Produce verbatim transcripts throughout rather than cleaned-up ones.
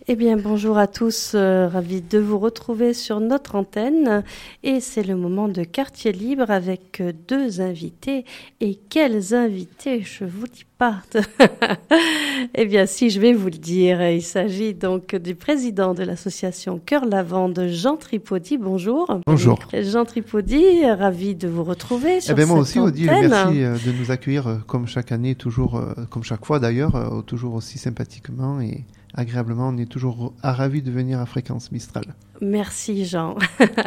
Eh bien, bonjour à tous, euh, ravi de vous retrouver sur notre antenne. Et c'est le moment de Quartier Libre avec euh, deux invités. Et quels invités, je vous dis pas. Eh bien, si, je vais vous le dire. Il s'agit donc du président de l'association Cœur Lavande, Jean Tripaudy. Bonjour. Bonjour. Jean Tripaudy, ravi de vous retrouver sur eh bien, moi cette aussi, antenne. Odile, merci euh, de nous accueillir euh, comme chaque année, toujours, euh, comme chaque fois d'ailleurs, euh, toujours aussi sympathiquement et agréablement. On est toujours ravis de venir à Fréquence Mistral. Merci Jean.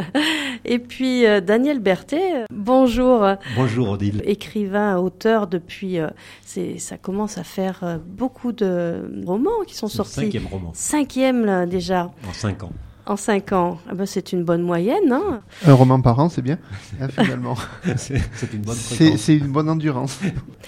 Et puis euh, Daniel Berthet, bonjour. Bonjour Odile. Écrivain, auteur depuis, euh, c'est, ça commence à faire euh, beaucoup de romans qui sont C'est sortis. Le cinquième roman. Cinquième là, déjà. En cinq ans. En cinq ans. Ah ben, c'est une bonne moyenne. Hein. Un roman par an, c'est bien, hein, finalement. c'est, c'est une bonne fréquence. C'est, c'est une bonne endurance.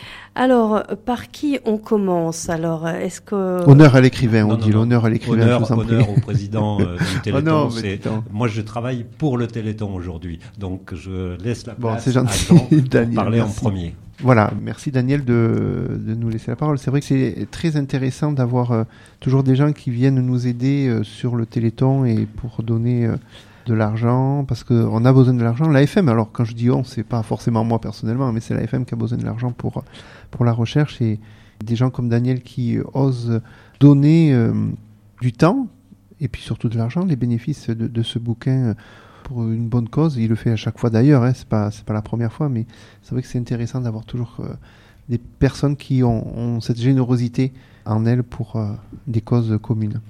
Alors, par qui on commence? Alors, est-ce que... Honneur à l'écrivain, on Non, dit non, non. l'honneur à l'écrivain, Honneur, je vous en prie. honneur au président euh, du Téléthon. Oh non, mais c'est... putain. Moi, je travaille pour le Téléthon aujourd'hui, donc je laisse la Bon, place c'est gentil, à Jean pour Daniel, parler merci. en premier. Voilà, merci Daniel de, de nous laisser la parole. C'est vrai que c'est très intéressant d'avoir euh, toujours des gens qui viennent nous aider euh, sur le Téléthon et pour donner euh, de l'argent, parce qu'on a besoin de l'argent. La F M, alors quand je dis on, c'est pas forcément moi personnellement, mais c'est la F M qui a besoin de l'argent pour, pour la recherche, et des gens comme Daniel qui euh, osent donner euh, du temps et puis surtout de l'argent, les bénéfices de, de ce bouquin euh, pour une bonne cause. Il le fait à chaque fois d'ailleurs, hein, c'est pas, c'est pas la première fois, mais c'est vrai que c'est intéressant d'avoir toujours euh, des personnes qui ont, ont cette générosité en elles pour euh, des causes communes.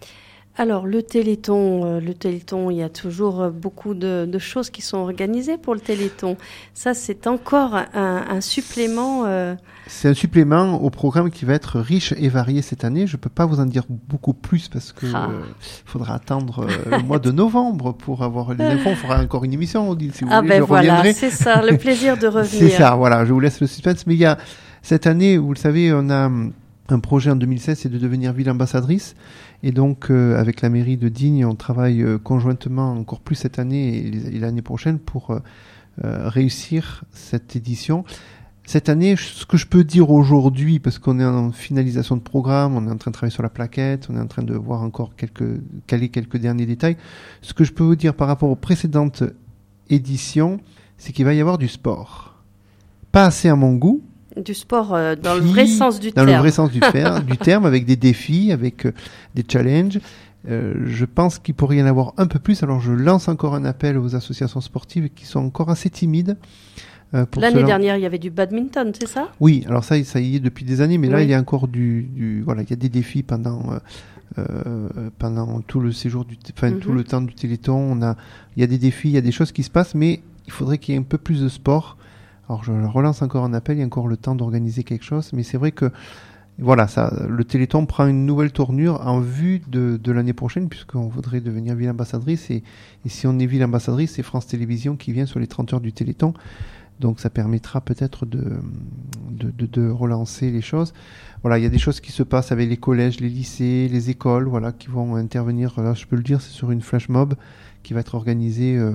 Alors, le Téléthon, euh, le Téléthon, il y a toujours euh, beaucoup de, de choses qui sont organisées pour le Téléthon. Ça, c'est encore un, un supplément. Euh... C'est un supplément au programme qui va être riche et varié cette année. Je ne peux pas vous en dire beaucoup plus parce que Ah. euh, faudra attendre euh, le mois de novembre pour avoir les infos. On fera encore une émission, Odile, si vous Ah voulez. ben je voilà, reviendrai. c'est ça, le plaisir de revenir. C'est ça, voilà, je vous laisse le suspense. Mais il y a cette année, vous le savez, on a hum, un projet en deux mille seize, c'est de devenir ville ambassadrice. Et donc, euh, avec la mairie de Digne, on travaille euh, conjointement encore plus cette année et, les- et l'année prochaine pour euh, euh, réussir cette édition. Cette année, je- ce que je peux dire aujourd'hui, parce qu'on est en finalisation de programme, on est en train de travailler sur la plaquette, on est en train de voir encore quelques, caler quelques derniers détails. Ce que je peux vous dire par rapport aux précédentes éditions, c'est qu'il va y avoir du sport. Pas assez à mon goût, Du sport euh, dans le Puis, vrai sens du dans terme. le vrai sens du, fer- du terme, avec des défis, avec euh, des challenges. Euh, je pense qu'il pourrait y en avoir un peu plus. Alors je lance encore un appel aux associations sportives qui sont encore assez timides. euh, pour L'année cela. dernière, il y avait du badminton, c'est ça? Oui, alors ça, ça y est depuis des années, mais là Oui. il y a encore du, du voilà, il y a des défis pendant euh, euh, pendant tout le séjour du, t- enfin Mhm. tout le temps du Téléthon. On a, il y a des défis, il y a des choses qui se passent, mais il faudrait qu'il y ait un peu plus de sport. Alors je relance encore un appel, il y a encore le temps d'organiser quelque chose, mais c'est vrai que voilà, ça, le Téléthon prend une nouvelle tournure en vue de, de l'année prochaine, puisqu'on voudrait devenir ville ambassadrice, et, et si on est ville ambassadrice, c'est France Télévisions qui vient sur les trente heures du Téléthon, donc ça permettra peut-être de, de, de, de relancer les choses. Voilà, il y a des choses qui se passent avec les collèges, les lycées, les écoles, voilà, qui vont intervenir. Là, je peux le dire, c'est sur une flash mob qui va être organisée euh,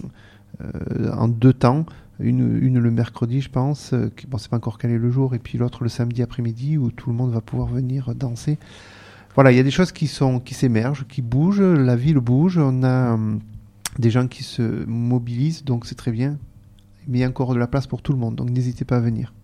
euh, en deux temps. Une, une le mercredi, je pense, euh, qui, bon, c'est pas encore calé le jour, et puis l'autre le samedi après-midi, où tout le monde va pouvoir venir danser. Voilà, il y a des choses qui sont, qui s'émergent, qui bougent, la ville bouge, on a euh, des gens qui se mobilisent, donc c'est très bien. Mais il y a encore de la place pour tout le monde, donc n'hésitez pas à venir.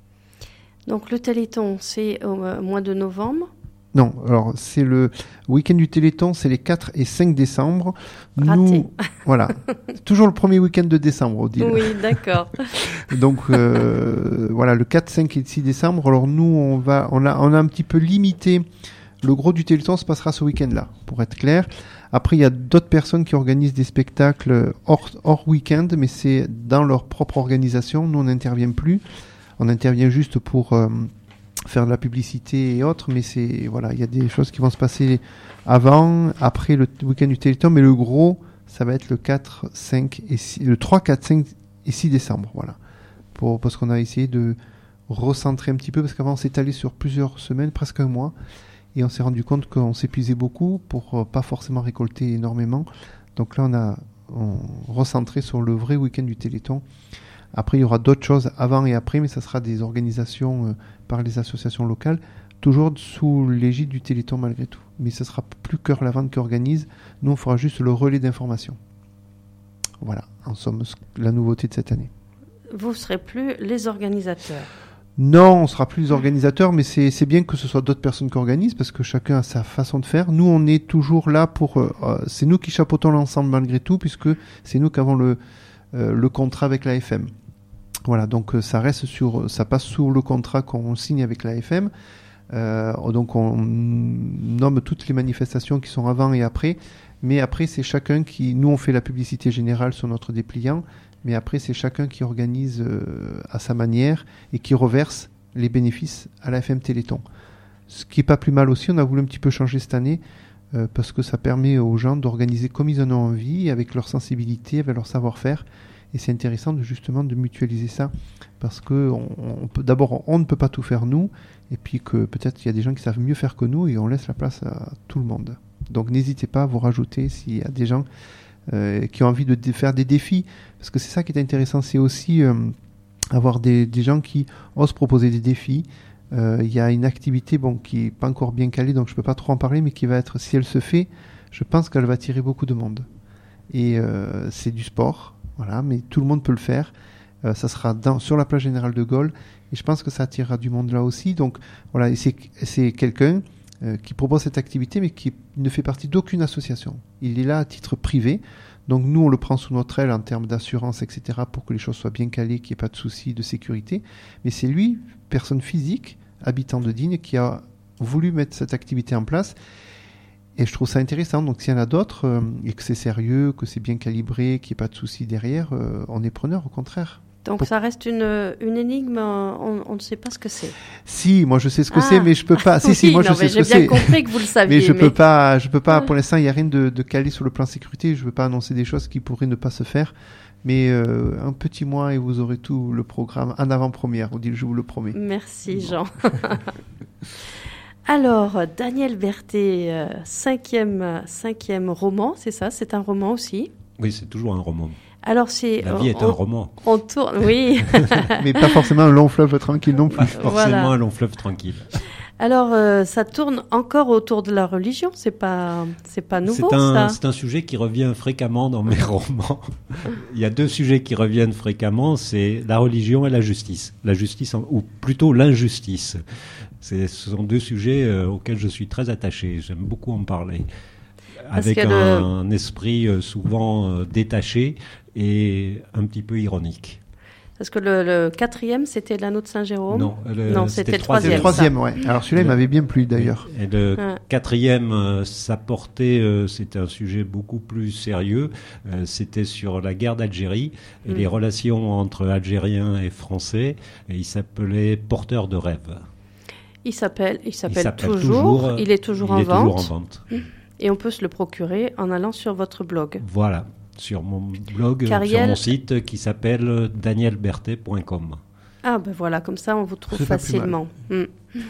Donc le Téléthon, c'est au euh, mois de novembre. Non, alors c'est le week-end du Téléthon, c'est les quatre et cinq décembre. Raté. Nous, voilà, toujours le premier week-end de décembre, Odile. Oui, d'accord. Donc euh, voilà, le quatre, cinq et six décembre. Alors nous, on va, on a, on a un petit peu limité. Le gros du Téléthon se passera ce week-end-là, pour être clair. Après, il y a d'autres personnes qui organisent des spectacles hors, hors week-end, mais c'est dans leur propre organisation. Nous, on n'intervient plus. On intervient juste pour euh, faire de la publicité et autres, mais c'est voilà, il y a des choses qui vont se passer avant, après le week-end du Téléthon, mais le gros, ça va être le quatre, cinq et six, le trois, quatre, cinq et six décembre, voilà. Pour, parce qu'on a essayé de recentrer un petit peu, parce qu'avant on s'est allé sur plusieurs semaines, presque un mois, et on s'est rendu compte qu'on s'épuisait beaucoup pour euh, pas forcément récolter énormément. Donc là, on a on, recentré sur le vrai week-end du Téléthon. Après, il y aura d'autres choses avant et après, mais ça sera des organisations euh, par les associations locales, toujours sous l'égide du Téléthon malgré tout. mais ce sera plus Cœur Lavande qui organise. Nous, on fera juste le relais d'information. Voilà, en somme, la nouveauté de cette année. Vous ne serez plus les organisateurs. Non, on ne sera plus les organisateurs, mais c'est, c'est bien que ce soit d'autres personnes qui organisent, parce que chacun a sa façon de faire. Nous, on est toujours là pour... Euh, c'est nous qui chapeautons l'ensemble malgré tout, puisque c'est nous qui avons le, euh, le contrat avec l'A F M. Voilà, donc euh, ça reste sur... Ça passe sous le contrat qu'on signe avec l'A F M. Euh, donc on nomme toutes les manifestations qui sont avant et après. Mais après, c'est chacun qui... Nous, on fait la publicité générale sur notre dépliant. Mais après, c'est chacun qui organise euh, à sa manière et qui reverse les bénéfices à la F M Téléthon. Ce qui n'est pas plus mal aussi, on a voulu un petit peu changer cette année euh, parce que ça permet aux gens d'organiser comme ils en ont envie, avec leur sensibilité, avec leur savoir-faire. Et c'est intéressant de, justement de mutualiser ça parce que on, on peut, d'abord, on ne peut pas tout faire nous et puis que peut-être il y a des gens qui savent mieux faire que nous et on laisse la place à tout le monde. Donc n'hésitez pas à vous rajouter s'il y a des gens Euh, qui ont envie de dé- faire des défis, parce que c'est ça qui est intéressant, c'est aussi euh, avoir des, des gens qui osent proposer des défis. Il euh, y a une activité bon, qui n'est pas encore bien calée, donc je ne peux pas trop en parler, mais qui va être, si elle se fait, je pense qu'elle va attirer beaucoup de monde. Et euh, c'est du sport, voilà, mais tout le monde peut le faire. Euh, ça sera dans, sur la plage Général de Gaulle, et je pense que ça attirera du monde là aussi. Donc voilà, et c'est, c'est quelqu'un Euh, qui propose cette activité mais qui ne fait partie d'aucune association. Il est là à titre privé, donc nous on le prend sous notre aile en termes d'assurance, et cetera pour que les choses soient bien calées, qu'il n'y ait pas de soucis de sécurité, mais c'est lui, personne physique, habitant de Digne, qui a voulu mettre cette activité en place et je trouve ça intéressant. Donc s'il y en a d'autres euh, et que c'est sérieux, que c'est bien calibré, qu'il n'y ait pas de soucis derrière, euh, on est preneur au contraire. Donc Pour... ça reste une, une énigme, on, on ne sait pas ce que c'est. Si, moi je sais ce que ah. c'est, mais je peux pas. Si, oui, si, moi non, je sais ce que c'est. J'ai bien compris que vous le saviez. mais je mais... peux pas, je peux pas. Pour l'instant, il y a rien de, de calé sur le plan sécurité. Je veux pas annoncer des choses qui pourraient ne pas se faire. Mais euh, un petit mois et vous aurez tout le programme en avant-première. Je vous le promets. Merci bon. Jean. Alors Daniel Berthet, euh, cinquième, cinquième roman, c'est ça? C'est un roman aussi? Oui, c'est toujours un roman. Alors c'est, La vie est on, un roman. On tourne, oui. Mais pas forcément un long fleuve tranquille non plus. Pas forcément voilà. un long fleuve tranquille. Alors euh, ça tourne encore autour de la religion, c'est pas, c'est pas nouveau c'est un, ça. C'est un sujet qui revient fréquemment dans mes romans. Il y a deux sujets qui reviennent fréquemment, c'est la religion et la justice. La justice, ou plutôt l'injustice. C'est, ce sont deux sujets euh, auxquels je suis très attaché. J'aime beaucoup en parler. Parce Avec un, le... un esprit euh, souvent euh, détaché et un petit peu ironique. Parce que le, le quatrième, c'était l'anneau de Saint-Jérôme. Non, le, non c'était, c'était le troisième. Le troisième, ouais. Alors celui-là, il m'avait bien plu d'ailleurs. Et le ouais. quatrième, euh, ça portait, euh, c'était un sujet beaucoup plus sérieux. Euh, c'était sur la guerre d'Algérie et mm. les relations entre Algériens et Français. Et il s'appelait Porteur de rêves. Il s'appelle, il s'appelle, il s'appelle toujours, toujours. Il est toujours, il en, est vente. toujours en vente. Et on peut se le procurer en allant sur votre blog. Voilà. Sur mon blog, Cariel... sur mon site qui s'appelle daniel berthet point com. Ah ben voilà, comme ça on vous trouve C'est facilement. Mm.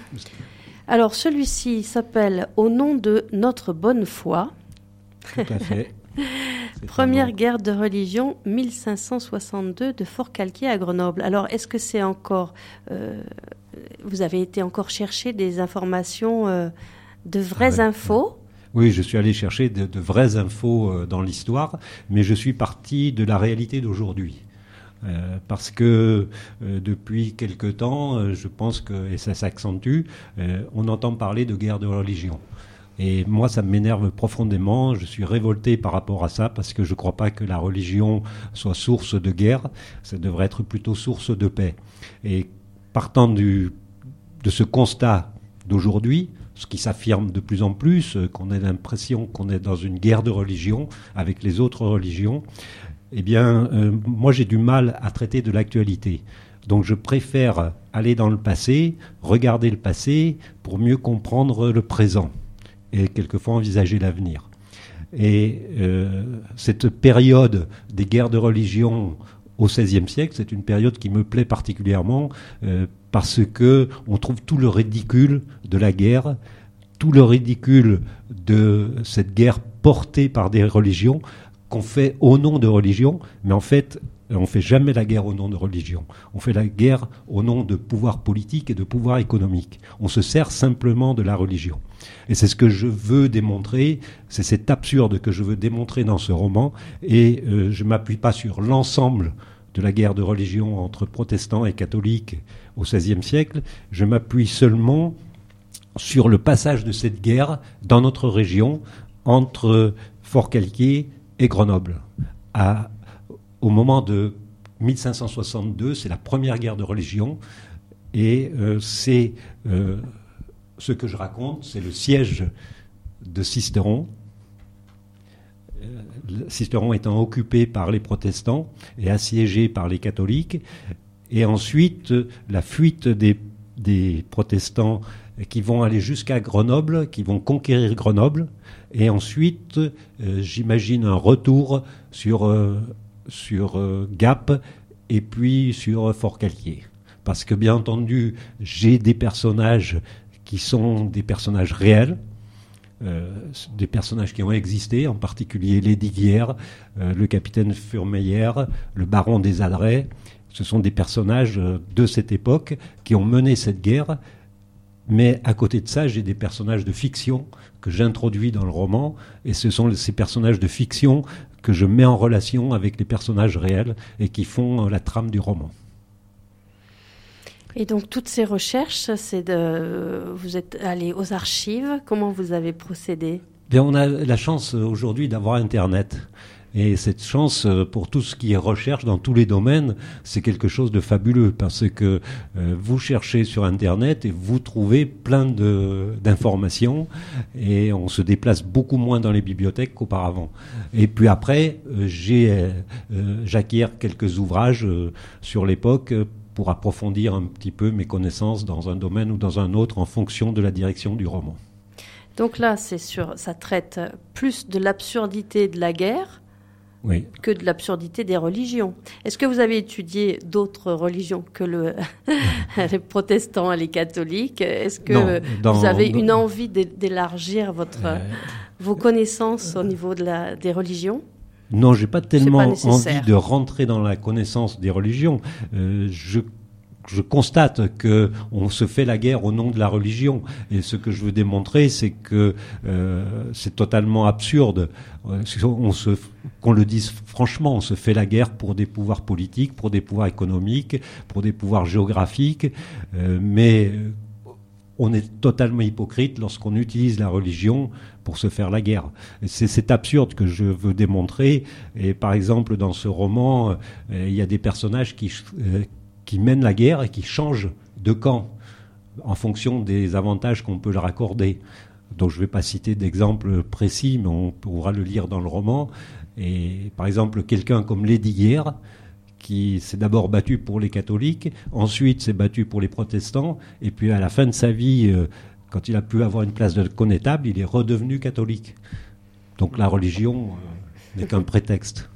Alors celui-ci s'appelle Au nom de notre bonne foi. Tout à fait. Première guerre de religion mille cinq cent soixante-deux de Fort-Calquier à Grenoble. Alors est-ce que c'est encore... Euh, vous avez été encore chercher des informations, euh, de vraies ah ouais, infos ouais. Oui, je suis allé chercher de, de vraies infos euh, dans l'histoire, mais je suis parti de la réalité d'aujourd'hui. Euh, parce que euh, depuis quelque temps, euh, je pense que, et ça s'accentue, euh, on entend parler de guerre de religion. Et moi, ça m'énerve profondément. Je suis révolté par rapport à ça parce que je ne crois pas que la religion soit source de guerre. Ça devrait être plutôt source de paix. Et partant du, de ce constat d'aujourd'hui, ce qui s'affirme de plus en plus, euh, qu'on ait l'impression qu'on est dans une guerre de religion avec les autres religions, eh bien, euh, moi j'ai du mal à traiter de l'actualité. Donc je préfère aller dans le passé, regarder le passé pour mieux comprendre le présent et quelquefois envisager l'avenir. Et euh, cette période des guerres de religion au seizième siècle, c'est une période qui me plaît particulièrement euh, parce que on trouve tout le ridicule de la guerre, tout le ridicule de cette guerre portée par des religions qu'on fait au nom de religion, mais en fait on ne fait jamais la guerre au nom de religion. On fait la guerre au nom de pouvoir politique et de pouvoir économique. On se sert simplement de la religion. Et c'est ce que je veux démontrer, c'est cet absurde que je veux démontrer dans ce roman. Et euh, je ne m'appuie pas sur l'ensemble de la guerre de religion entre protestants et catholiques au seizième siècle. Je m'appuie seulement sur le passage de cette guerre dans notre région entre Forcalquier et Grenoble. À Au moment de mille cinq cent soixante-deux, c'est la première guerre de religion, et euh, c'est euh, ce que je raconte, c'est le siège de Sisteron, euh, Sisteron étant occupé par les protestants et assiégé par les catholiques, et ensuite la fuite des, des protestants qui vont aller jusqu'à Grenoble, qui vont conquérir Grenoble, et ensuite, euh, j'imagine un retour sur... Euh, sur euh, Gap et puis sur euh, Forcalquier. Parce que, bien entendu, j'ai des personnages qui sont des personnages réels, euh, des personnages qui ont existé, en particulier Lesdiguières, euh, le capitaine Furmeyer, le baron des Adrets. Ce sont des personnages euh, de cette époque qui ont mené cette guerre. Mais à côté de ça, j'ai des personnages de fiction que j'introduis dans le roman, et ce sont ces personnages de fiction que je mets en relation avec les personnages réels et qui font la trame du roman. Et donc toutes ces recherches, c'est de, vous êtes allé aux archives. Comment vous avez procédé ? Bien, on a la chance aujourd'hui d'avoir Internet. Et cette chance, pour tout ce qui est recherche dans tous les domaines, c'est quelque chose de fabuleux, parce que euh, vous cherchez sur Internet et vous trouvez plein de, d'informations, et on se déplace beaucoup moins dans les bibliothèques qu'auparavant. Et puis après, euh, j'ai, euh, j'acquiers quelques ouvrages euh, sur l'époque pour approfondir un petit peu mes connaissances dans un domaine ou dans un autre en fonction de la direction du roman. Donc là, c'est sur, ça traite plus de l'absurdité de la guerre, oui, que de l'absurdité des religions. Est-ce que vous avez étudié d'autres religions que le les protestants et les catholiques ? Est-ce que non, dans, vous avez dans, une envie d'élargir votre, euh, vos connaissances au niveau de la, des religions ? Non, j'ai pas tellement pas envie de rentrer dans la connaissance des religions. Euh, je Je constate que on se fait la guerre au nom de la religion, et ce que je veux démontrer, c'est que euh, c'est totalement absurde. On se, qu'on le dise franchement, on se fait la guerre pour des pouvoirs politiques, pour des pouvoirs économiques, pour des pouvoirs géographiques, euh, mais on est totalement hypocrite lorsqu'on utilise la religion pour se faire la guerre. Et c'est cet absurde que je veux démontrer. Et par exemple, dans ce roman, euh, il y a des personnages qui euh, qui mènent la guerre et qui changent de camp en fonction des avantages qu'on peut leur accorder. Donc je ne vais pas citer d'exemples précis, mais on pourra le lire dans le roman. Et par exemple, quelqu'un comme Lesdiguières, qui s'est d'abord battu pour les catholiques, ensuite s'est battu pour les protestants, et puis à la fin de sa vie, quand il a pu avoir une place de connétable, il est redevenu catholique. Donc la religion euh, n'est qu'un prétexte.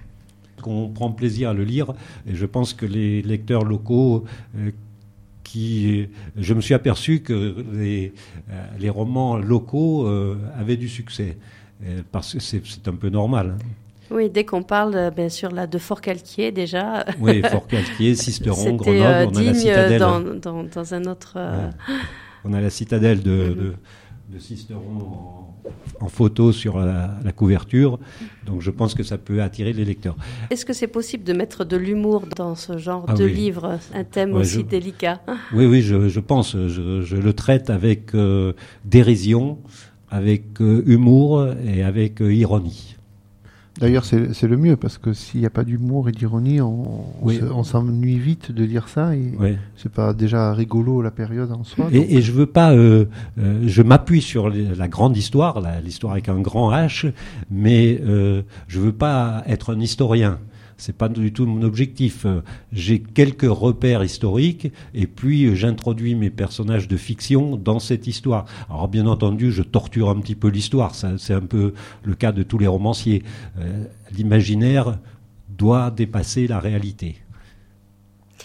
On prend plaisir à le lire, et je pense que les lecteurs locaux euh, qui... Je me suis aperçu que les, euh, les romans locaux euh, avaient du succès, euh, parce que c'est, c'est un peu normal. Hein. Oui, dès qu'on parle, bien sûr, là, de Forcalquier, déjà... Oui, Forcalquier, Sisteron, Grenoble, euh, on a la citadelle. Dans, dans, dans un autre... Euh... Ouais. On a la citadelle de... Mm-hmm. de de Sisteron en, en photo sur la, la couverture, donc je pense que ça peut attirer les lecteurs. Est-ce que c'est possible de mettre de l'humour dans ce genre ah, de oui. livre, un thème ouais, aussi je, délicat ? Oui, oui, je, je pense, je, je le traite avec euh, dérision, avec euh, humour et avec euh, ironie. D'ailleurs, c'est, c'est le mieux, parce que s'il n'y a pas d'humour et d'ironie, on, oui. on, se, on s'ennuie vite de lire ça, et oui. c'est pas déjà rigolo la période en soi. Et, et je veux pas, euh, euh, je m'appuie sur les, la grande histoire, la, l'histoire avec un grand H, mais euh, je veux pas être un historien. C'est pas du tout mon objectif. J'ai quelques repères historiques, et puis j'introduis mes personnages de fiction dans cette histoire. Alors bien entendu, je torture un petit peu l'histoire. Ça, c'est un peu le cas de tous les romanciers. Euh, l'imaginaire doit dépasser la réalité.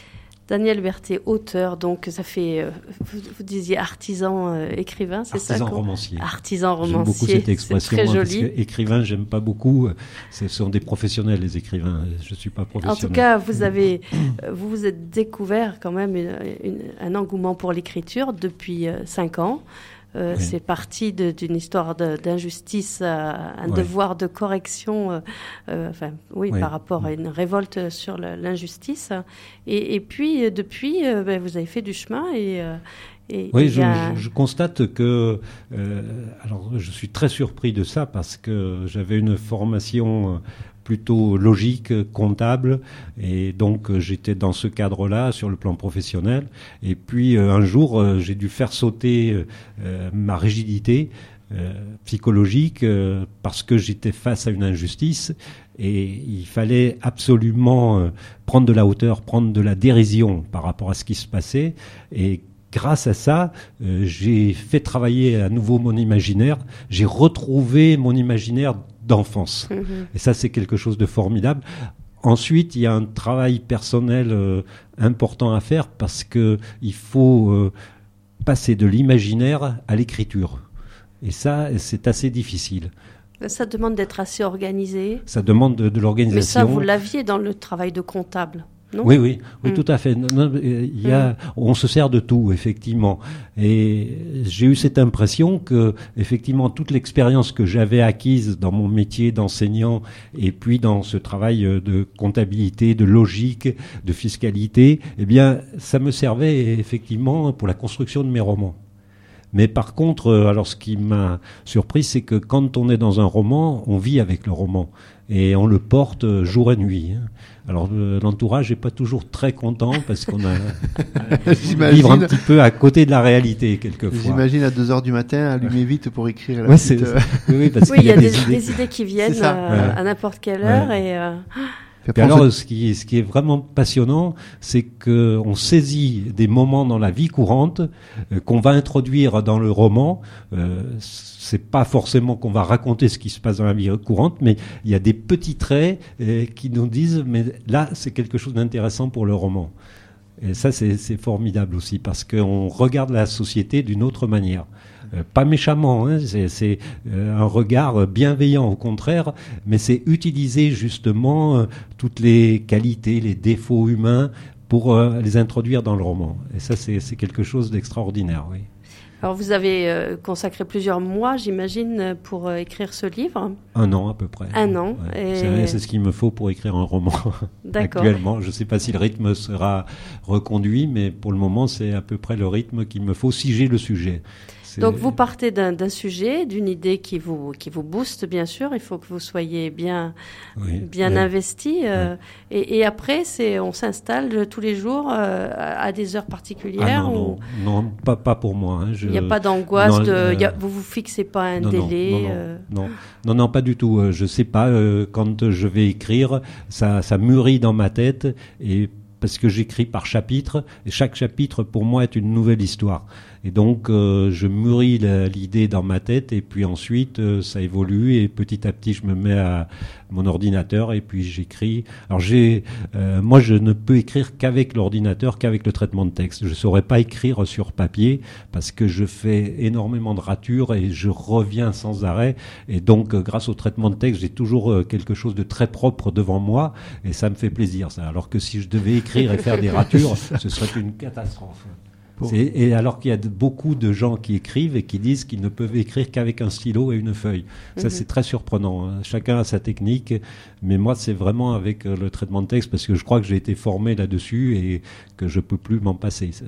Daniel Berthet, auteur, donc ça fait, euh, vous, vous disiez artisan euh, écrivain, c'est artisan ça? Artisan romancier. Artisan romancier. J'aime beaucoup cette expression. C'est très hein, joli. Parce que écrivain, j'aime pas beaucoup. Ce sont des professionnels, les écrivains. Je suis pas professionnel. En tout cas, vous avez, vous vous êtes découvert quand même une, une, un engouement pour l'écriture depuis euh, cinq ans. Euh, oui. C'est parti de, d'une histoire de, d'injustice, à un oui. devoir de correction, euh, euh, enfin, oui, oui, par rapport à une révolte sur le, l'injustice. Et, et puis, depuis, euh, ben, vous avez fait du chemin et... Euh, Et, oui, et je, a... je, je constate que, euh, alors je suis très surpris de ça parce que j'avais une formation plutôt logique, comptable, et donc j'étais dans ce cadre-là sur le plan professionnel. Et puis euh, un jour, euh, j'ai dû faire sauter euh, ma rigidité euh, psychologique euh, parce que j'étais face à une injustice. Et il fallait absolument euh, prendre de la hauteur, prendre de la dérision par rapport à ce qui se passait. Et grâce à ça, euh, j'ai fait travailler à nouveau mon imaginaire. J'ai retrouvé mon imaginaire d'enfance. Mmh. Et ça, c'est quelque chose de formidable. Ensuite, il y a un travail personnel euh, important à faire parce que il faut euh, passer de l'imaginaire à l'écriture. Et ça, c'est assez difficile. Ça demande d'être assez organisé. Ça demande de, de l'organisation. Mais ça, vous l'aviez dans le travail de comptable. Non oui, oui, oui, mmh. tout à fait. Non, il y a, mmh. on se sert de tout, effectivement. Et j'ai eu cette impression que, effectivement, toute l'expérience que j'avais acquise dans mon métier d'enseignant et puis dans ce travail de comptabilité, de logique, de fiscalité, eh bien, ça me servait effectivement pour la construction de mes romans. Mais par contre, alors ce qui m'a surpris, c'est que quand on est dans un roman, on vit avec le roman et on le porte jour et nuit. Alors l'entourage n'est pas toujours très content parce qu'on a vivre un petit peu à côté de la réalité quelquefois. J'imagine à deux heures du matin, allumer vite pour écrire la ouais, petite... c'est, c'est, oui, parce oui, qu'il y a, y a des, des, idées. des idées qui viennent euh, ouais. à n'importe quelle heure ouais. et... Euh... Et alors, ce qui, ce qui est vraiment passionnant, c'est qu'on saisit des moments dans la vie courante euh, qu'on va introduire dans le roman. Euh, c'est pas forcément qu'on va raconter ce qui se passe dans la vie courante, mais il y a des petits traits euh, qui nous disent, mais là, c'est quelque chose d'intéressant pour le roman. Et ça, c'est, c'est formidable aussi, parce qu'on regarde la société d'une autre manière. Euh, pas méchamment, hein, c'est, c'est euh, un regard bienveillant au contraire, mais c'est utiliser justement euh, toutes les qualités, les défauts humains pour euh, les introduire dans le roman. Et ça, c'est, c'est quelque chose d'extraordinaire, oui. Alors, vous avez euh, consacré plusieurs mois, j'imagine, pour euh, écrire ce livre. Un an à peu près. Un an. Ouais. Et... C'est, c'est ce qu'il me faut pour écrire un roman. D'accord. Actuellement, je ne sais pas si le rythme sera reconduit, mais pour le moment, c'est à peu près le rythme qu'il me faut si j'ai le sujet. C'est... Donc vous partez d'un, d'un sujet, d'une idée qui vous qui vous booste bien sûr. Il faut que vous soyez bien oui, bien oui. investi. Euh, oui. et, et après, c'est on s'installe tous les jours euh, à des heures particulières. Ah non, ou... non, non, pas pas pour moi. Hein. Je... Il n'y a pas d'angoisse. Non, de, euh... y a, vous vous fixez pas un non, délai. Non, non, euh... non, non, non, pas du tout. Je sais pas euh, quand je vais écrire, ça ça mûrit dans ma tête et parce que j'écris par chapitre et chaque chapitre pour moi est une nouvelle histoire. Et donc, euh, je mûris la, l'idée dans ma tête et puis ensuite, euh, ça évolue et petit à petit, je me mets à mon ordinateur et puis j'écris. Alors, j'ai, euh, moi, je ne peux écrire qu'avec l'ordinateur, qu'avec le traitement de texte. Je ne saurais pas écrire sur papier parce que je fais énormément de ratures et je reviens sans arrêt. Et donc, euh, grâce au traitement de texte, j'ai toujours euh, quelque chose de très propre devant moi et ça me fait plaisir, ça. Alors que si je devais écrire et faire des ratures, ce serait une catastrophe. C'est, et alors qu'il y a de, beaucoup de gens qui écrivent et qui disent qu'ils ne peuvent écrire qu'avec un stylo et une feuille. Ça, mm-hmm. c'est très surprenant. Hein. Chacun a sa technique, mais moi, c'est vraiment avec euh, le traitement de texte parce que je crois que j'ai été formé là-dessus et que je peux plus m'en passer. C'est...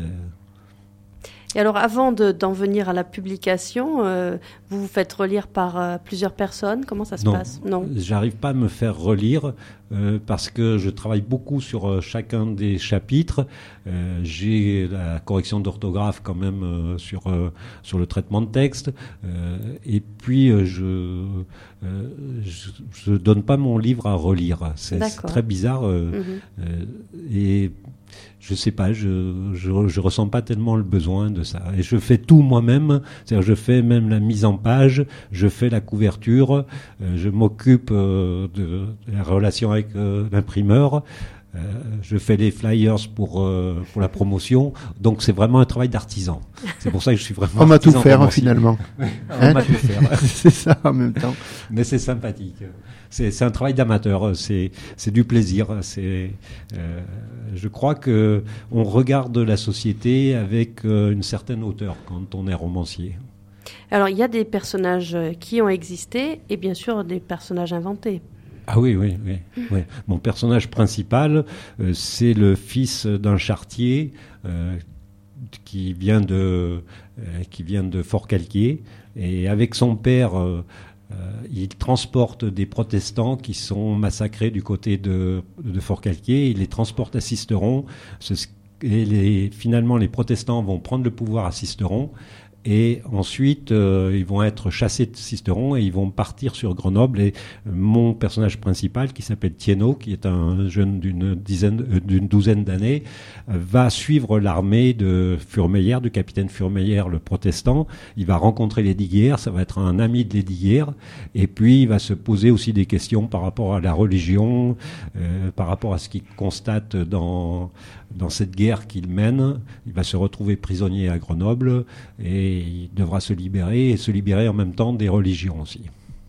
Et alors, avant de, d'en venir à la publication, euh, vous vous faites relire par euh, plusieurs personnes. Comment ça se non, passe ? Non, j'arrive pas à me faire relire euh, parce que je travaille beaucoup sur euh, chacun des chapitres. Euh, j'ai la correction d'orthographe quand même euh, sur euh, sur le traitement de texte. Euh, et puis euh, je, euh, je je donne pas mon livre à relire. C'est, c'est très bizarre. Euh, mm-hmm. euh, et je sais pas, je, je je ressens pas tellement le besoin de ça. Et je fais tout moi-même, c'est-à-dire je fais même la mise en page, je fais la couverture, euh, je m'occupe euh, de, de la relation avec euh, l'imprimeur. Euh, je fais les flyers pour euh, pour la promotion, donc c'est vraiment un travail d'artisan. C'est pour ça que je suis vraiment. On m'a tout artisan faire romancier. finalement. On Hein, m'a tout faire. c'est ça en même temps. Mais c'est sympathique. C'est, c'est un travail d'amateur. C'est, c'est du plaisir. C'est, euh, je crois que on regarde la société avec euh, une certaine hauteur quand on est romancier. Alors, il y a des personnages qui ont existé et bien sûr des personnages inventés. Ah oui, oui, oui, oui. Mon personnage principal, euh, c'est le fils d'un charretier euh, qui vient de euh, qui vient de Fort-Calquier, et avec son père, euh, euh, il transporte des protestants qui sont massacrés du côté de, de Fort-Calquier. Il les transporte à Sisteron. Ce, et les, finalement, les protestants vont prendre le pouvoir à Sisteron. Et ensuite, euh, ils vont être chassés de Sisteron et ils vont partir sur Grenoble. Et euh, mon personnage principal, qui s'appelle Thienot, qui est un jeune d'une dizaine, euh, d'une douzaine d'années, euh, va suivre l'armée de Furmeyer, du capitaine Furmeyer, le protestant. Il va rencontrer Lesdiguières, ça va être un ami de Lesdiguières. Et puis, il va se poser aussi des questions par rapport à la religion, euh, par rapport à ce qu'il constate dans dans cette guerre qu'il mène. Il va se retrouver prisonnier à Grenoble et il devra se libérer et se libérer en même temps des religions aussi.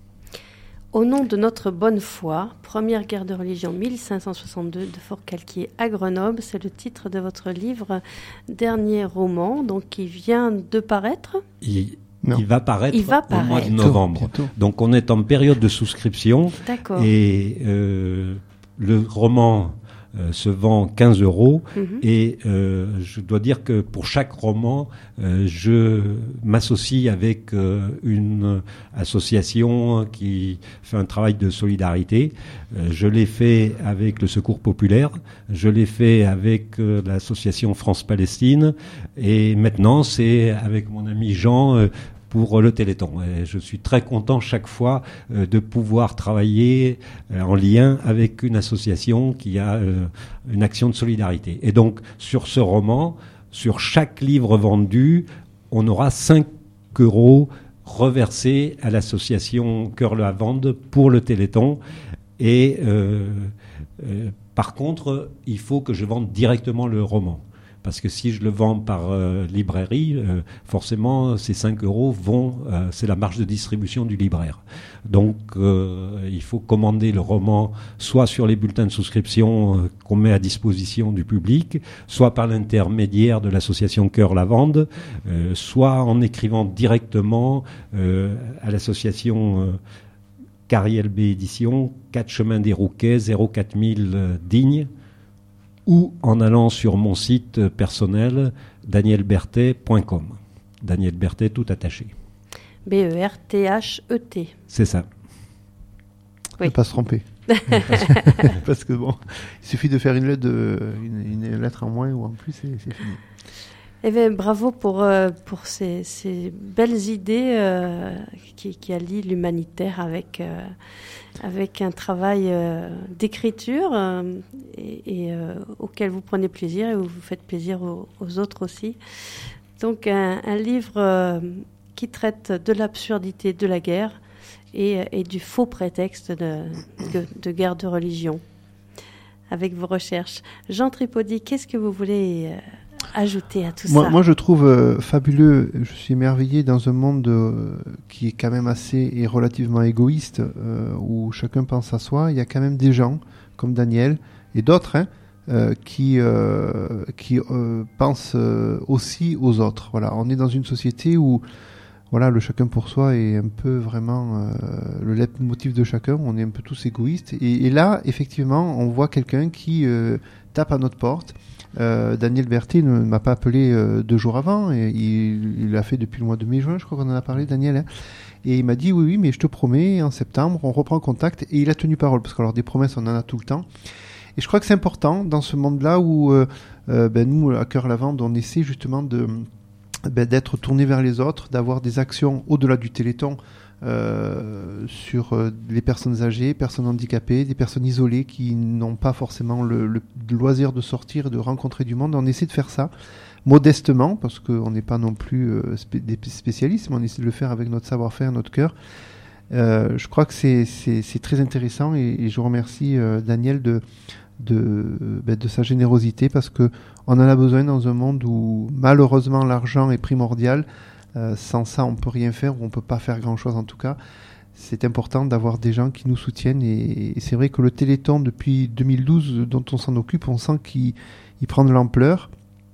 Au nom de notre bonne foi, première guerre de religion mille cinq cent soixante-deux de Fort-Calquier à Grenoble, c'est le titre de votre livre, dernier roman, donc qui vient de paraître. Il, il va paraître il va au paraître. mois de novembre. Bientôt. Donc on est en période de souscription. D'accord. Et euh, le roman Euh, se vend quinze euros Mhm. et euh, je dois dire que pour chaque roman, euh, je m'associe avec euh, une association qui fait un travail de solidarité. Euh, je l'ai fait avec le Secours populaire, je l'ai fait avec euh, l'association France-Palestine et maintenant c'est avec mon ami Jean euh, pour le Téléthon. Et je suis très content chaque fois euh, de pouvoir travailler euh, en lien avec une association qui a euh, une action de solidarité. Et donc, sur ce roman, sur chaque livre vendu, on aura cinq euros reversés à l'association Cœur-Lavande pour le Téléthon. Et euh, euh, par contre, il faut que je vende directement le roman. Parce que si je le vends par euh, librairie, euh, forcément, ces cinq euros vont, euh, c'est la marge de distribution du libraire. Donc, euh, il faut commander le roman soit sur les bulletins de souscription euh, qu'on met à disposition du public, soit par l'intermédiaire de l'association Cœur-Lavande, euh, soit en écrivant directement euh, à l'association euh, Cariel B Édition, quatre chemin des Rouquets, zéro quatre mille euh, Digne, ou en allant sur mon site personnel daniel berthet point com. Daniel Berthet, tout attaché. B E R T H E T. C'est ça. Oui. Ne pas se tromper. Parce que bon, il suffit de faire une lettre, de, une, une lettre en moins ou en plus, c'est, c'est fini. Eh bien, bravo pour, euh, pour ces, ces belles idées euh, qui, qui allient l'humanitaire avec, euh, avec un travail euh, d'écriture euh, et, et euh, auquel vous prenez plaisir et où vous faites plaisir aux, aux autres aussi. Donc, un, un livre euh, qui traite de l'absurdité de la guerre et, et du faux prétexte de, de, de guerre de religion avec vos recherches. Jean Tripodi, qu'est-ce que vous voulez euh, ajouter à tout moi, ça? Moi, je trouve euh, fabuleux, je suis émerveillé dans un monde euh, qui est quand même assez et relativement égoïste, euh, où chacun pense à soi. Il y a quand même des gens, comme Daniel, et d'autres, hein, euh, qui, euh, qui euh, pensent euh, aussi aux autres. Voilà, on est dans une société où voilà, le chacun pour soi est un peu vraiment euh, le leitmotiv de chacun. On est un peu tous égoïstes. Et, et là, effectivement, on voit quelqu'un qui euh, tape à notre porte. Euh, Daniel Berthet ne m'a pas appelé euh, deux jours avant, et il, il l'a fait depuis le mois de mai-juin, je crois qu'on en a parlé, Daniel, hein, et il m'a dit oui, oui, mais je te promets, en septembre, on reprend contact, et il a tenu parole, parce que alors des promesses, on en a tout le temps, et je crois que c'est important dans ce monde-là où euh, euh, ben, nous, à Cœur-Lavande, on essaie justement de, ben, d'être tourné vers les autres, d'avoir des actions au-delà du Téléthon, Euh, sur euh, les personnes âgées, personnes handicapées, des personnes isolées qui n'ont pas forcément le, le, le loisir de sortir et de rencontrer du monde. On essaie de faire ça modestement, parce qu'on n'est pas non plus euh, spé- des spécialistes, mais on essaie de le faire avec notre savoir-faire, notre cœur. Euh, je crois que c'est, c'est, c'est très intéressant et, et je remercie euh, Daniel de, de, ben, de sa générosité, parce que on en a besoin dans un monde où malheureusement l'argent est primordial. Euh, sans ça, on peut rien faire, ou on peut pas faire grand-chose en tout cas. C'est important d'avoir des gens qui nous soutiennent, et, et c'est vrai que le Téléthon, depuis deux mille douze, dont on s'en occupe, on sent qu'il il prend de l'ampleur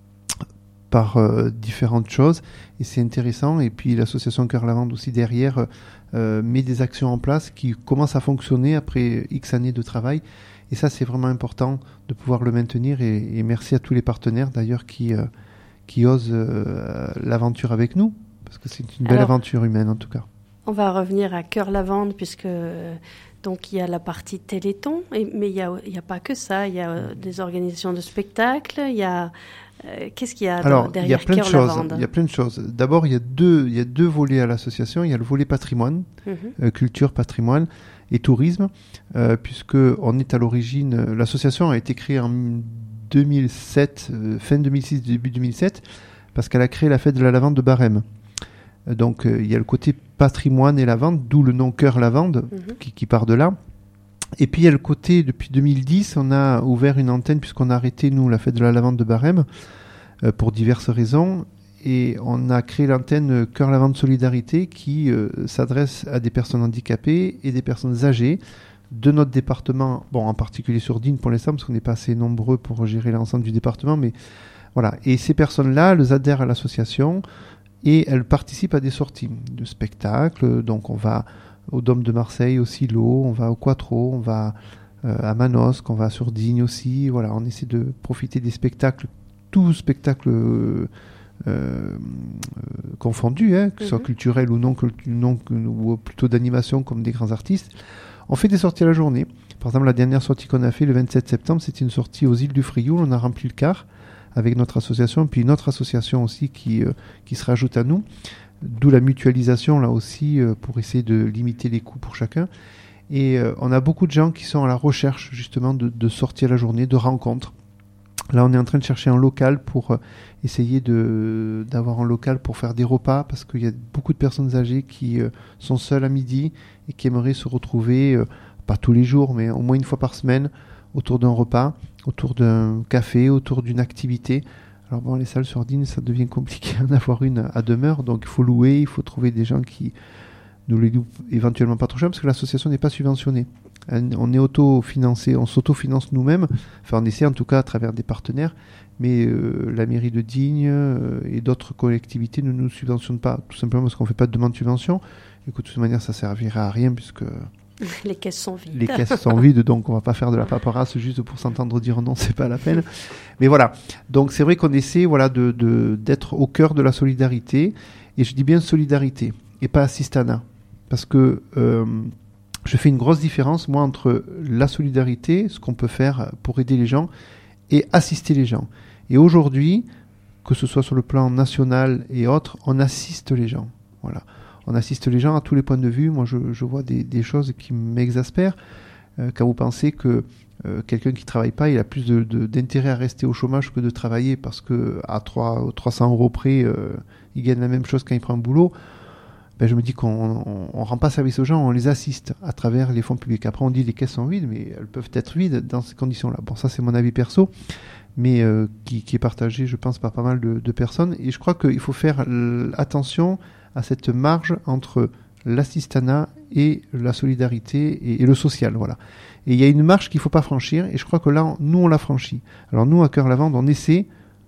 par euh, différentes choses, et c'est intéressant. Et puis l'association Cœur Lavande aussi derrière euh, met des actions en place qui commencent à fonctionner après X années de travail, et ça c'est vraiment important de pouvoir le maintenir, et, et merci à tous les partenaires d'ailleurs qui, euh, qui osent euh, l'aventure avec nous, parce que c'est une belle Alors, aventure humaine en tout cas. On va revenir à Cœur Lavande, puisque donc il y a la partie Téléthon, et, mais il n'y a, il y a pas que ça, il y a euh, des organisations de spectacles, il y a Euh, qu'est-ce qu'il y a Alors, dans, derrière Cœur de Lavande ? Il y a plein de choses. D'abord, il y a deux, il y a deux volets à l'association. Il y a le volet patrimoine, mmh. euh, culture, patrimoine et tourisme, euh, puisque on est à l'origine. Euh, l'association a été créée en deux mille sept, euh, fin deux mille six, début deux mille sept, parce qu'elle a créé la fête de la lavande de Barème. Euh, donc, euh, il y a le côté patrimoine et lavande, d'où le nom Cœur Lavande, mmh. qui, qui part de là. Et puis il y a le côté, depuis deux mille dix, on a ouvert une antenne, puisqu'on a arrêté, nous, la fête de la lavande de Barème, euh, pour diverses raisons. Et on a créé l'antenne Cœur Lavande Solidarité, qui euh, s'adresse à des personnes handicapées et des personnes âgées de notre département, bon, en particulier sur Digne pour l'instant, parce qu'on n'est pas assez nombreux pour gérer l'ensemble du département, mais voilà. Et ces personnes-là, elles adhèrent à l'association et elles participent à des sorties de spectacles. Donc on va au Dôme de Marseille, au Silo, on va au Quattro, on va euh, à Manosque, on va sur Digne aussi. Voilà, on essaie de profiter des spectacles, tous spectacles euh, euh, confondus, hein, que ce mm-hmm. soit culturels ou non, non, ou plutôt d'animation comme des grands artistes. On fait des sorties à la journée. Par exemple, la dernière sortie qu'on a fait le vingt-sept septembre, c'était une sortie aux îles du Frioul. On a rempli le car avec notre association, puis une autre association aussi qui, euh, qui se rajoute à nous. D'où la mutualisation, là aussi, euh, pour essayer de limiter les coûts pour chacun. Et euh, on a beaucoup de gens qui sont à la recherche, justement, de, de sorties à la journée, de rencontres. Là, on est en train de chercher un local pour euh, essayer de, d'avoir un local pour faire des repas, parce qu'il y a beaucoup de personnes âgées qui euh, sont seules à midi et qui aimeraient se retrouver, euh, pas tous les jours, mais au moins une fois par semaine, autour d'un repas, autour d'un café, autour d'une activité. Alors bon, les salles sur Digne, ça devient compliqué d'en avoir une à demeure, donc il faut louer, il faut trouver des gens qui nous les louent éventuellement pas trop cher, parce que l'association n'est pas subventionnée. On est auto-financé, on s'auto-finance nous-mêmes, enfin on essaie en tout cas à travers des partenaires, mais euh, la mairie de Digne euh, et d'autres collectivités ne nous subventionnent pas, tout simplement parce qu'on ne fait pas de demande de subvention, et que de toute manière ça servira à rien, puisque les caisses sont vides. Les caisses sont vides, donc on va pas faire de la paperasse juste pour s'entendre dire non, c'est pas la peine. Mais voilà. Donc c'est vrai qu'on essaie, voilà, de, de, d'être au cœur de la solidarité. Et je dis bien solidarité, et pas assistanat. Parce que euh, je fais une grosse différence, moi, entre la solidarité, ce qu'on peut faire pour aider les gens, et assister les gens. Et aujourd'hui, que ce soit sur le plan national et autres, on assiste les gens. Voilà. On assiste les gens à tous les points de vue. Moi, je, je vois des, des choses qui m'exaspèrent. Euh, quand vous pensez que euh, quelqu'un qui ne travaille pas, il a plus de, de, d'intérêt à rester au chômage que de travailler, parce qu'à trois cents euros près, euh, il gagne la même chose quand il prend un boulot. Ben, je me dis qu'on ne rend pas service aux gens, on les assiste à travers les fonds publics. Après, on dit les caisses sont vides, mais elles peuvent être vides dans ces conditions-là. Bon, ça, c'est mon avis perso, mais euh, qui, qui est partagé, je pense, par pas mal de, de personnes. Et je crois qu'il faut faire attention à cette marge entre l'assistanat et la solidarité et, et le social, voilà. Et il y a une marge qu'il ne faut pas franchir, et je crois que là, nous, on l'a franchi. Alors nous, à Cœur Lavande, on essaie,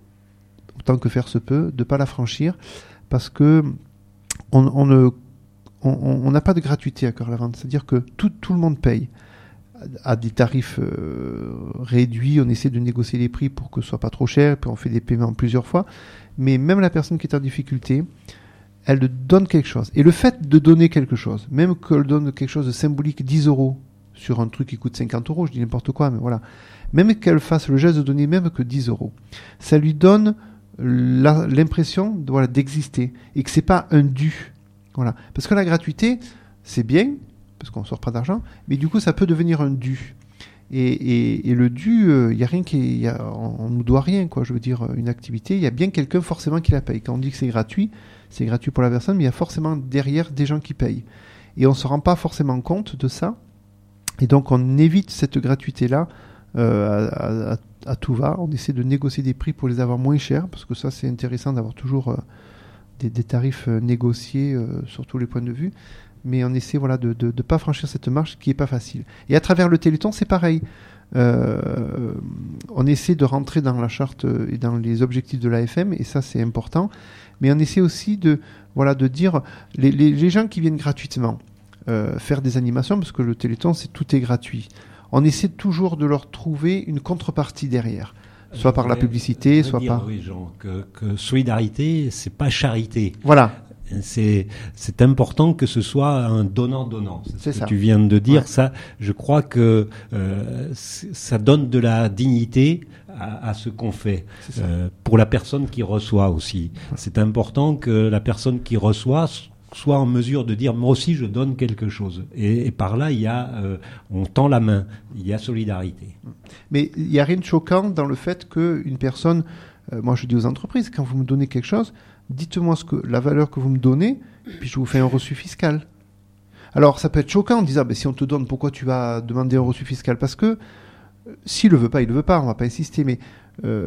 autant que faire se peut, de ne pas la franchir, parce que on, on ne, on, on n'a pas de gratuité à Cœur Lavande, c'est-à-dire que tout, tout le monde paye à des tarifs euh, réduits. On essaie de négocier les prix pour que ce soit pas trop cher, puis on fait des paiements plusieurs fois, mais même la personne qui est en difficulté, elle donne quelque chose. Et le fait de donner quelque chose, même qu'elle donne quelque chose de symbolique, dix euros, sur un truc qui coûte cinquante euros, je dis n'importe quoi, mais voilà. Même qu'elle fasse le geste de donner même que dix euros, ça lui donne la, l'impression de, voilà, d'exister, et que c'est pas un dû. Voilà. Parce que la gratuité, c'est bien, parce qu'on ne sort pas d'argent, mais du coup, ça peut devenir un dû. Et, et, et le dû, il euh, y a rien qui, y a, on ne nous doit rien, quoi. Je veux dire, une activité, il y a bien quelqu'un forcément qui la paye. Quand on dit que c'est gratuit, c'est gratuit pour la personne, mais il y a forcément derrière des gens qui payent. Et on ne se rend pas forcément compte de ça. Et donc on évite cette gratuité-là euh, à, à, à tout va. On essaie de négocier des prix pour les avoir moins chers, parce que ça, c'est intéressant d'avoir toujours euh, des, des tarifs euh, négociés euh, sur tous les points de vue. Mais on essaie voilà, de ne pas franchir cette marche qui n'est pas facile. Et à travers le Téléthon, c'est pareil. Euh, on essaie de rentrer dans la charte et dans les objectifs de l'A F M, et ça, c'est important. Mais on essaie aussi de, voilà, de dire, les, les, les gens qui viennent gratuitement euh, faire des animations, parce que le Téléthon, c'est, tout est gratuit. On essaie toujours de leur trouver une contrepartie derrière. Soit par la publicité, soit par... Oui, Jean, que, que solidarité, c'est pas charité. Voilà. C'est, c'est important que ce soit un donnant-donnant. C'est, c'est ce ça. que tu viens de dire. Ouais. Ça, je crois que euh, ça donne de la dignité à, à ce qu'on fait. Euh, pour la personne qui reçoit aussi. Ouais. C'est important que la personne qui reçoit soit en mesure de dire, moi aussi je donne quelque chose. Et, et par là, il y a, euh, on tend la main. Il y a solidarité. Mais il n'y a rien de choquant dans le fait qu'une personne, euh, moi je dis aux entreprises, quand vous me donnez quelque chose, dites-moi ce que, la valeur que vous me donnez, puis je vous fais un reçu fiscal. Alors, ça peut être choquant en disant, ben, si on te donne, pourquoi tu vas demander un reçu fiscal ? Parce que, euh, s'il ne le veut pas, il ne le veut pas, on ne va pas insister, mais euh,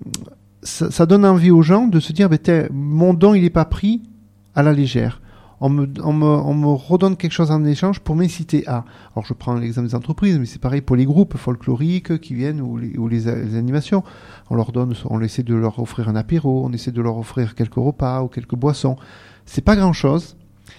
ça, ça donne envie aux gens de se dire, ben, mon don, il n'est pas pris à la légère. On me, on, me, on me redonne quelque chose en échange pour m'inciter à. Alors, je prends l'exemple des entreprises, mais c'est pareil pour les groupes folkloriques qui viennent ou les, ou les, les animations. On leur donne, on essaie de leur offrir un apéro, on essaie de leur offrir quelques repas ou quelques boissons. C'est pas grand-chose,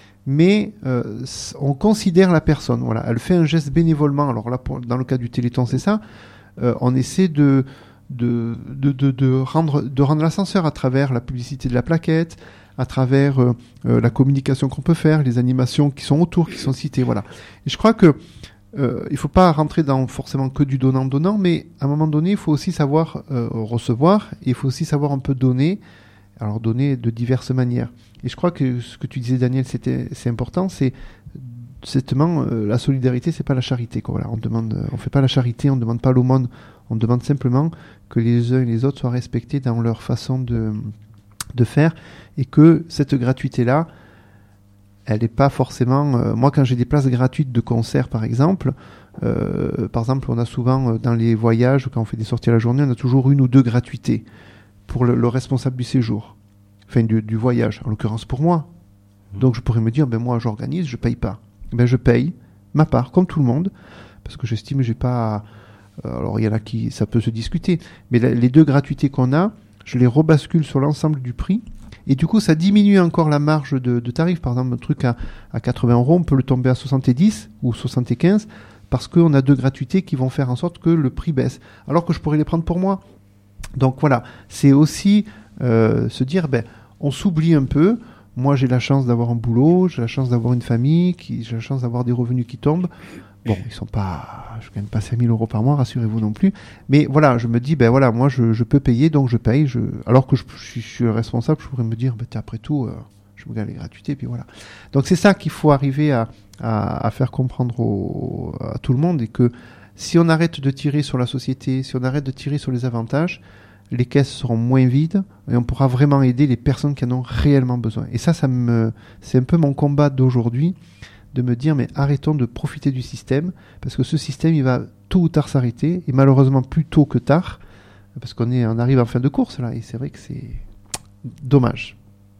mais euh, on considère la personne. Voilà, elle fait un geste bénévolement. Alors là, pour, dans le cas du Téléthon, c'est ça. Euh, on essaie de de, de, de, de rendre de rendre l'ascenseur à travers la publicité de la plaquette, à travers euh, euh, la communication qu'on peut faire, les animations qui sont autour, qui sont citées, voilà. Et je crois que euh, il faut pas rentrer dans forcément que du donnant-donnant, mais à un moment donné, il faut aussi savoir euh, recevoir, et il faut aussi savoir un peu donner, alors donner de diverses manières. Et je crois que ce que tu disais, Daniel, c'était, c'est important, c'est certainement euh, la solidarité, c'est pas la charité, quoi. Voilà, on demande, on fait pas la charité, on demande pas l'aumône, on demande simplement que les uns et les autres soient respectés dans leur façon de de faire, et que cette gratuité-là, elle n'est pas forcément... Euh, moi, quand j'ai des places gratuites de concert, par exemple, euh, par exemple, on a souvent, euh, dans les voyages, quand on fait des sorties à la journée, on a toujours une ou deux gratuités pour le, le responsable du séjour, enfin du, du voyage, en l'occurrence pour moi. Donc, je pourrais me dire, ben moi, j'organise, je paye pas. Ben, je paye ma part, comme tout le monde, parce que j'estime que j'ai pas... Euh, alors, il y en a qui... Ça peut se discuter, mais la, les deux gratuités qu'on a, je les rebascule sur l'ensemble du prix, et du coup ça diminue encore la marge de, de tarif. Par exemple, un truc à, à quatre-vingts euros, on peut le tomber à soixante-dix ou soixante-quinze, parce qu'on a deux gratuités qui vont faire en sorte que le prix baisse, alors que je pourrais les prendre pour moi. Donc voilà, c'est aussi euh, se dire, ben, on s'oublie un peu. Moi, j'ai la chance d'avoir un boulot, j'ai la chance d'avoir une famille, qui, j'ai la chance d'avoir des revenus qui tombent. Bon, ils sont pas, je gagne pas cinq mille euros par mois, rassurez-vous non plus. Mais voilà, je me dis, ben voilà, moi, je, je peux payer, donc je paye. Je, alors que je, je, je suis responsable, je pourrais me dire, ben après tout, euh, je me gagne les gratuités, puis voilà. Donc c'est ça qu'il faut arriver à, à, à faire comprendre au, à tout le monde, et que si on arrête de tirer sur la société, si on arrête de tirer sur les avantages, les caisses seront moins vides et on pourra vraiment aider les personnes qui en ont réellement besoin. Et ça, ça me, c'est un peu mon combat d'aujourd'hui, de me dire, mais arrêtons de profiter du système, parce que ce système, il va tôt ou tard s'arrêter, et malheureusement plus tôt que tard, parce qu'on est, on arrive en fin de course là, et c'est vrai que c'est dommage.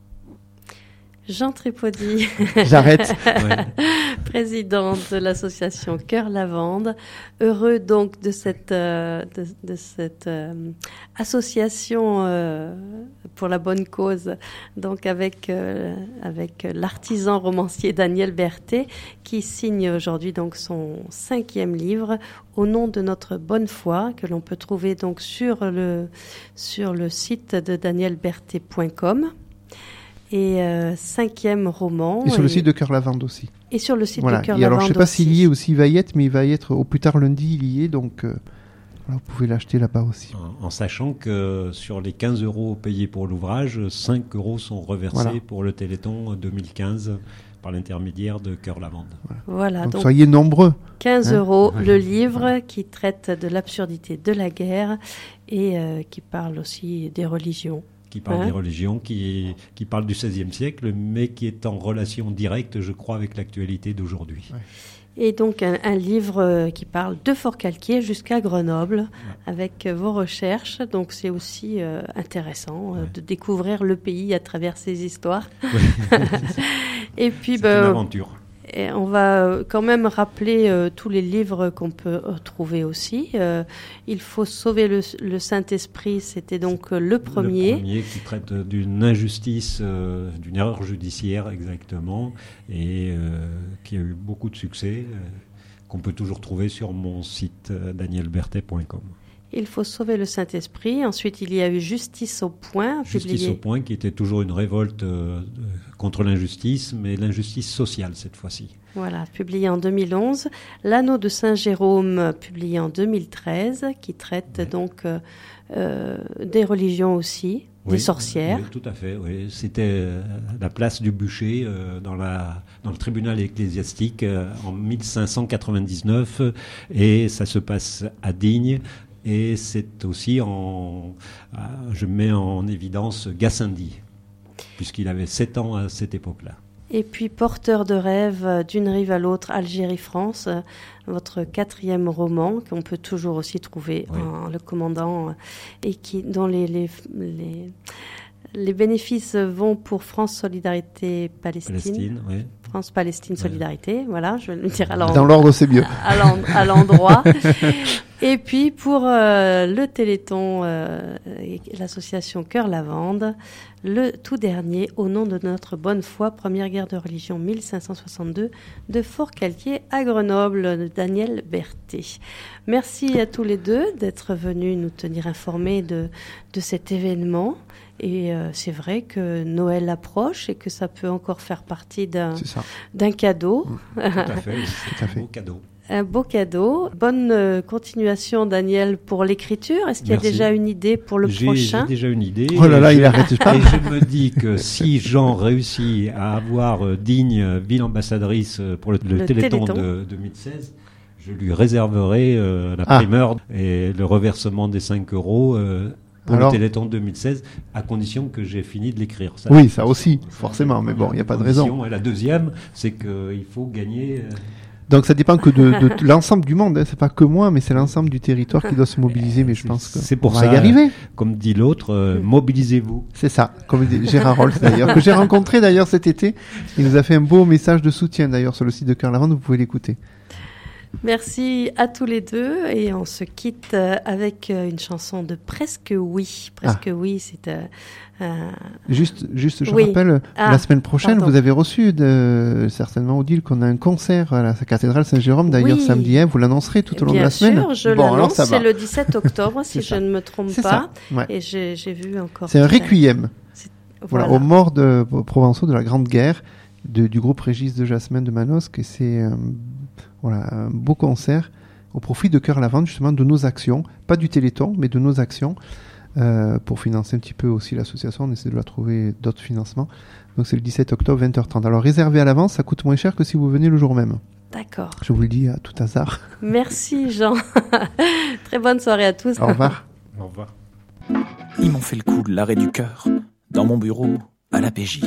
Jean Tripaudy, j'arrête. président de l'association Cœur Lavande, heureux donc de cette, euh, de, de cette euh, association euh, pour la bonne cause, donc avec, euh, avec l'artisan romancier Daniel Berthet, qui signe aujourd'hui donc son cinquième livre au nom de notre bonne foi, que l'on peut trouver donc sur le, sur le site de daniel berthet point com. Et euh, cinquième roman. Et sur et... le site de Cœur Lavande aussi. Et sur le site voilà. de Cœur et Lavande. Alors, je ne sais pas aussi. s'il y est ou s'il va y être, mais il va y être au plus tard lundi, il y est. Donc, euh, voilà, vous pouvez l'acheter là-bas aussi. En, en sachant que sur les quinze euros payés pour l'ouvrage, cinq euros sont reversés voilà. pour le Téléthon deux mille quinze par l'intermédiaire de Cœur Lavande. Voilà. voilà donc, donc, soyez nombreux. quinze hein euros ouais. le livre ouais. qui traite de l'absurdité de la guerre et euh, qui parle aussi des religions. Qui parle hein des religions, qui, qui parle du seizième siècle, mais qui est en relation directe, je crois, avec l'actualité d'aujourd'hui. Ouais. Et donc un, un livre qui parle de Forcalquier jusqu'à Grenoble, ouais. avec vos recherches. Donc c'est aussi euh, intéressant ouais. euh, de découvrir le pays à travers ses histoires. Ouais. Et puis, c'est ben, une aventure. Et on va quand même rappeler euh, tous les livres qu'on peut retrouver aussi. Euh, Il faut sauver le, le Saint-Esprit, c'était donc euh, le premier. Le premier qui traite d'une injustice, euh, d'une erreur judiciaire exactement, et euh, qui a eu beaucoup de succès, euh, qu'on peut toujours trouver sur mon site euh, daniel berthet point com. Il faut sauver le Saint-Esprit. Ensuite, il y a eu Justice au point. Justice publié... au point, qui était toujours une révolte euh, contre l'injustice, mais l'injustice sociale cette fois-ci. Voilà, publié en deux mille onze. L'Anneau de Saint-Jérôme, publié en deux mille treize, qui traite oui. donc euh, euh, des religions aussi, oui, des sorcières. Oui, tout à fait. Oui. C'était euh, la place du bûcher euh, dans, la, dans le tribunal ecclésiastique euh, en mille cinq cent quatre-vingt-dix-neuf, et ça se passe à Digne. Et c'est aussi, en, je mets en évidence Gassendi, puisqu'il avait sept ans à cette époque-là. Et puis, Porteur de rêve, d'une rive à l'autre, Algérie-France, votre quatrième roman, qu'on peut toujours aussi trouver oui. en Le Commandant, et qui, dont les, les, les, les bénéfices vont pour France Solidarité Palestine. Palestine, oui. France-Palestine Solidarité, ouais. Voilà, je vais le dire à l'endroit. Dans l'ordre, c'est mieux. À l'endroit. Et puis, pour euh, le Téléthon euh, et l'association Cœur Lavande, le tout dernier, Au nom de notre bonne foi, Première guerre de religion mille cinq cent soixante-deux, de Forcalquier à Grenoble, de Daniel Berthet. Merci à tous les deux d'être venus nous tenir informés de, de cet événement. Et euh, c'est vrai que Noël approche et que ça peut encore faire partie d'un, d'un cadeau. Tout à fait, c'est un beau cadeau. Un beau cadeau. Bonne euh, continuation, Daniel, pour l'écriture. Est-ce qu'il Merci. y a déjà une idée pour le j'ai, prochain ? J'ai déjà une idée. Oh là là, il arrête pas. Et je me dis que si Jean réussit à avoir euh, Digne ville ambassadrice pour le, le, le Téléthon, Téléthon de deux mille seize, je lui réserverai euh, la ah. primeur et le reversement des cinq euros euh, pour Alors, le Téléthon deux mille seize, à condition que j'ai fini de l'écrire. Ça, oui, ça aussi, forcément, mais bon, il n'y a pas de raison. Et la deuxième, c'est qu'il faut gagner... Euh, Donc ça dépend que de, de l'ensemble du monde, hein. C'est pas que moi, mais c'est l'ensemble du territoire qui doit se mobiliser. Mais je pense que c'est pour on ça, va y arriver. Comme dit l'autre, euh, mobilisez-vous. C'est ça, comme dit Gérard Rolls d'ailleurs, que j'ai rencontré d'ailleurs cet été. Il nous a fait un beau message de soutien d'ailleurs sur le site de Cœur Lavande. Vous pouvez l'écouter. Merci à tous les deux et on se quitte avec une chanson de Presque Oui. Presque ah. Oui, c'est euh, euh... juste, juste, je oui. rappelle, ah, la semaine prochaine, pardon. vous avez reçu de, certainement Odile qu'on a un concert à la cathédrale Saint-Jérôme, d'ailleurs oui. samedi, hein, vous l'annoncerez tout au long Bien de la semaine. Bien sûr, je bon, l'annonce, c'est le dix-sept octobre si je ne me trompe c'est pas. Ouais. Et j'ai, j'ai vu encore. C'est un requiem. C'est... Voilà. Voilà, aux morts de Provençaux de la Grande Guerre, de, du groupe Régis de Jasmin de Manosque, et c'est euh, voilà, un beau concert au profit de Cœur Lavande, justement, de nos actions, pas du Téléthon, mais de nos actions, euh, pour financer un petit peu aussi l'association. On essaie de la trouver d'autres financements. Donc c'est le dix-sept octobre, vingt heures trente. Alors réservé à l'avance, ça coûte moins cher que si vous venez le jour même. D'accord. Je vous le dis à tout hasard. Merci Jean. Très bonne soirée à tous. Au revoir. Au revoir. Ils m'ont fait le coup de l'arrêt du cœur, dans mon bureau, à la P J.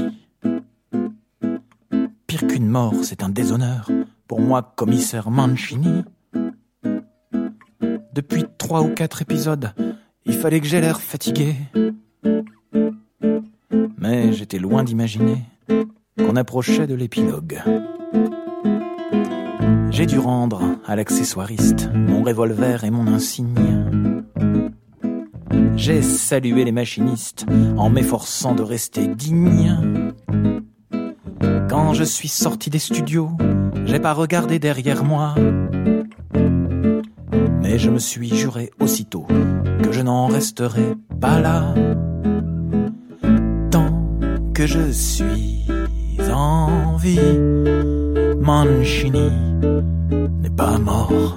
Pire qu'une mort, c'est un déshonneur, pour moi, commissaire Mancini. Depuis trois ou quatre épisodes, il fallait que j'aie l'air fatigué. Mais j'étais loin d'imaginer qu'on approchait de l'épilogue. J'ai dû rendre à l'accessoiriste mon revolver et mon insigne. J'ai salué les machinistes en m'efforçant de rester digne. Quand je suis sorti des studios, j'ai pas regardé derrière moi. Mais je me suis juré aussitôt que je n'en resterai pas là. Tant que je suis en vie, Mancini n'est pas mort.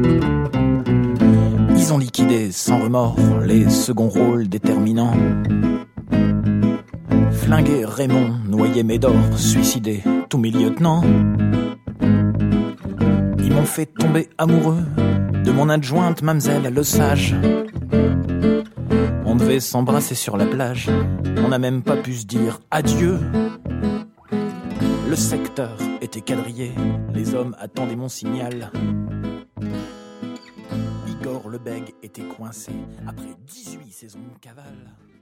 Ils ont liquidé sans remords les seconds rôles déterminants. Flingué Raymond, noyé Médor, suicidé tous mes lieutenants. Ils m'ont fait tomber amoureux de mon adjointe Mamselle Le Sage. On devait s'embrasser sur la plage, on n'a même pas pu se dire adieu. Le secteur est était quadrillé, les hommes attendaient mon signal. Igor le bègue était coincé après dix-huit saisons de cavale.